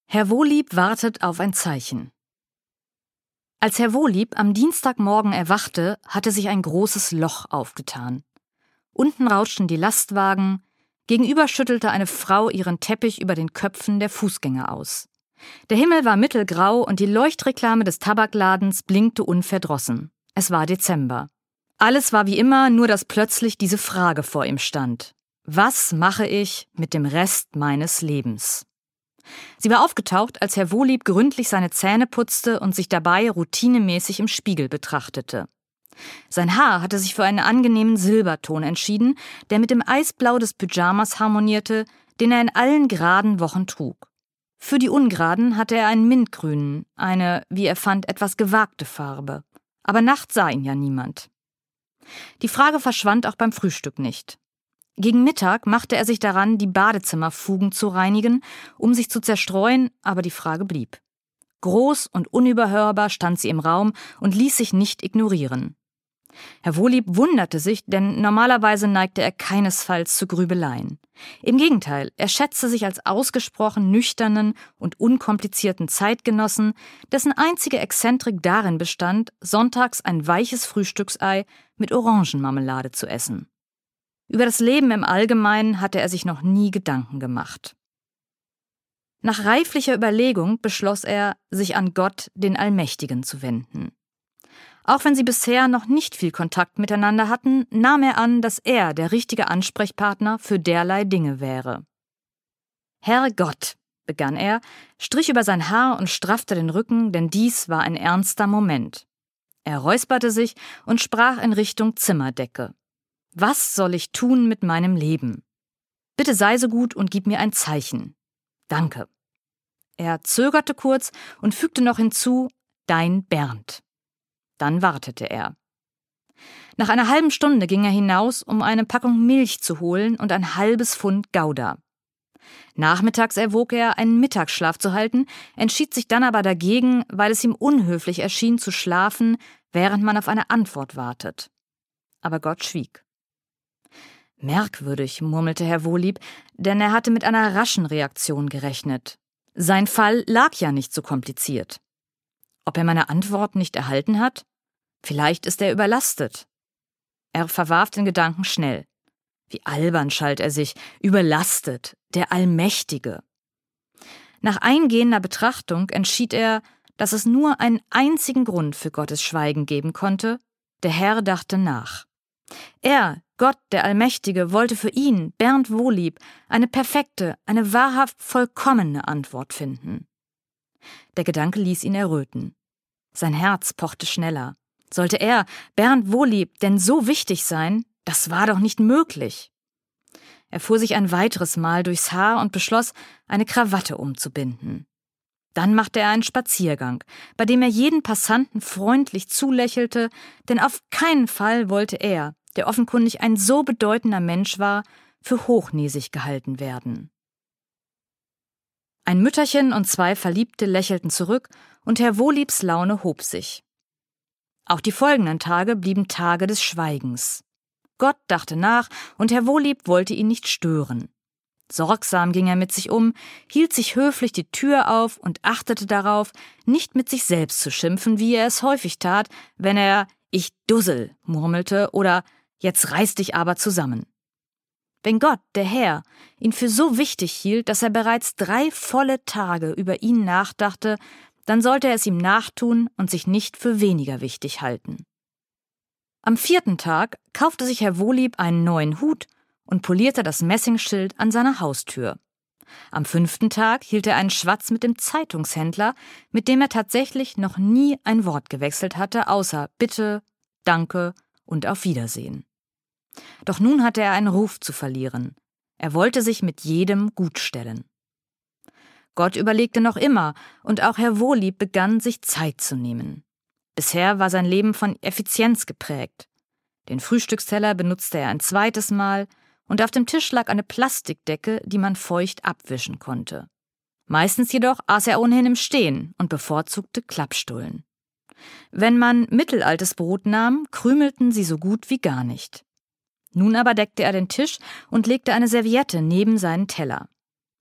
Herr Wohlieb wartet auf ein Zeichen. Als Herr Wohlieb am Dienstagmorgen erwachte, hatte sich ein großes Loch aufgetan. Unten rauschten die Lastwagen, gegenüber schüttelte eine Frau ihren Teppich über den Köpfen der Fußgänger aus. Der Himmel war mittelgrau und die Leuchtreklame des Tabakladens blinkte unverdrossen. Es war Dezember. Alles war wie immer, nur dass plötzlich diese Frage vor ihm stand. Was mache ich mit dem Rest meines Lebens? Sie war aufgetaucht, als Herr Wohlieb gründlich seine Zähne putzte und sich dabei routinemäßig im Spiegel betrachtete. Sein Haar hatte sich für einen angenehmen Silberton entschieden, der mit dem Eisblau des Pyjamas harmonierte, den er in allen geraden Wochen trug. Für die ungeraden hatte er einen Mintgrünen, eine, wie er fand, etwas gewagte Farbe. Aber nachts sah ihn ja niemand. Die Frage verschwand auch beim Frühstück nicht. Gegen Mittag machte er sich daran, die Badezimmerfugen zu reinigen, um sich zu zerstreuen, aber die Frage blieb. Groß und unüberhörbar stand sie im Raum und ließ sich nicht ignorieren. Herr Wohlieb wunderte sich, denn normalerweise neigte er keinesfalls zu Grübeleien. Im Gegenteil, er schätzte sich als ausgesprochen nüchternen und unkomplizierten Zeitgenossen, dessen einzige Exzentrik darin bestand, sonntags ein weiches Frühstücksei mit Orangenmarmelade zu essen. Über das Leben im Allgemeinen hatte er sich noch nie Gedanken gemacht. Nach reiflicher Überlegung beschloss er, sich an Gott, den Allmächtigen, zu wenden. Auch wenn sie bisher noch nicht viel Kontakt miteinander hatten, nahm er an, dass er der richtige Ansprechpartner für derlei Dinge wäre. »Herr Gott«, begann er, strich über sein Haar und straffte den Rücken, denn dies war ein ernster Moment. Er räusperte sich und sprach in Richtung Zimmerdecke. »Was soll ich tun mit meinem Leben? Bitte sei so gut und gib mir ein Zeichen. Danke.« Er zögerte kurz und fügte noch hinzu, »Dein Bernd.« Dann wartete er. Nach einer halben Stunde ging er hinaus, um eine Packung Milch zu holen und ein halbes Pfund Gouda. Nachmittags erwog er, einen Mittagsschlaf zu halten, entschied sich dann aber dagegen, weil es ihm unhöflich erschien, zu schlafen, während man auf eine Antwort wartet. Aber Gott schwieg. Merkwürdig, murmelte Herr Wohlieb, denn er hatte mit einer raschen Reaktion gerechnet. Sein Fall lag ja nicht so kompliziert. Ob er meine Antwort nicht erhalten hat? Vielleicht ist er überlastet. Er verwarf den Gedanken schnell. Wie albern schalt er sich, überlastet, der Allmächtige. Nach eingehender Betrachtung entschied er, dass es nur einen einzigen Grund für Gottes Schweigen geben konnte: der Herr dachte nach. Er, Gott, der Allmächtige, wollte für ihn, Bernd Wohlieb, eine perfekte, eine wahrhaft vollkommene Antwort finden. Der Gedanke ließ ihn erröten. Sein Herz pochte schneller. Sollte er, Bernd Wohlieb, denn so wichtig sein? Das war doch nicht möglich. Er fuhr sich ein weiteres Mal durchs Haar und beschloss, eine Krawatte umzubinden. Dann machte er einen Spaziergang, bei dem er jeden Passanten freundlich zulächelte, denn auf keinen Fall wollte er, der offenkundig ein so bedeutender Mensch war, für hochnäsig gehalten werden. Ein Mütterchen und zwei Verliebte lächelten zurück, und Herr Wohliebs Laune hob sich. Auch die folgenden Tage blieben Tage des Schweigens. Gott dachte nach, und Herr Wohlieb wollte ihn nicht stören. Sorgsam ging er mit sich um, hielt sich höflich die Tür auf und achtete darauf, nicht mit sich selbst zu schimpfen, wie er es häufig tat, wenn er »Ich Dussel« murmelte oder »Jetzt reiß dich aber zusammen«. Wenn Gott, der Herr, ihn für so wichtig hielt, dass er bereits 3 volle Tage über ihn nachdachte, dann sollte er es ihm nachtun und sich nicht für weniger wichtig halten. Am 4. Tag kaufte sich Herr Wohlieb einen neuen Hut und polierte das Messingschild an seiner Haustür. Am 5. Tag hielt er einen Schwatz mit dem Zeitungshändler, mit dem er tatsächlich noch nie ein Wort gewechselt hatte, außer Bitte, Danke und Auf Wiedersehen. Doch nun hatte er einen Ruf zu verlieren. Er wollte sich mit jedem gutstellen. Gott überlegte noch immer, und auch Herr Wohlieb begann, sich Zeit zu nehmen. Bisher war sein Leben von Effizienz geprägt. Den Frühstücksteller benutzte er ein zweites Mal, und auf dem Tisch lag eine Plastikdecke, die man feucht abwischen konnte. Meistens jedoch aß er ohnehin im Stehen und bevorzugte Klappstullen. Wenn man mittelaltes Brot nahm, krümelten sie so gut wie gar nicht. Nun aber deckte er den Tisch und legte eine Serviette neben seinen Teller.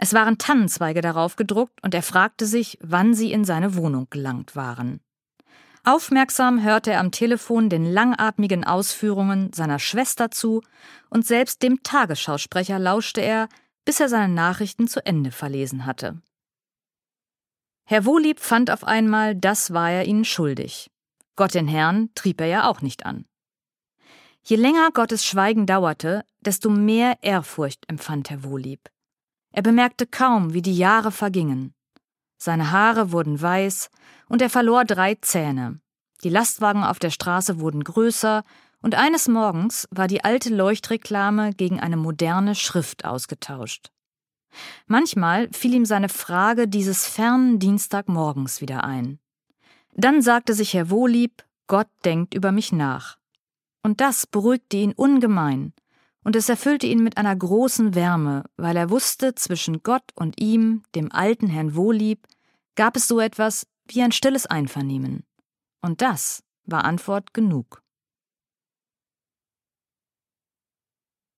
Es waren Tannenzweige darauf gedruckt und er fragte sich, wann sie in seine Wohnung gelangt waren. Aufmerksam hörte er am Telefon den langatmigen Ausführungen seiner Schwester zu und selbst dem Tagesschausprecher lauschte er, bis er seine Nachrichten zu Ende verlesen hatte. Herr Wohlieb fand auf einmal, das war er ihnen schuldig. Gott den Herrn trieb er ja auch nicht an. Je länger Gottes Schweigen dauerte, desto mehr Ehrfurcht empfand Herr Wohlieb. Er bemerkte kaum, wie die Jahre vergingen. Seine Haare wurden weiß und er verlor 3 Zähne. Die Lastwagen auf der Straße wurden größer und eines Morgens war die alte Leuchtreklame gegen eine moderne Schrift ausgetauscht. Manchmal fiel ihm seine Frage dieses fernen Dienstagmorgens wieder ein. Dann sagte sich Herr Wohlieb, Gott denkt über mich nach. Und das beruhigte ihn ungemein. Und es erfüllte ihn mit einer großen Wärme, weil er wusste, zwischen Gott und ihm, dem alten Herrn Wohlieb, gab es so etwas wie ein stilles Einvernehmen. Und das war Antwort genug.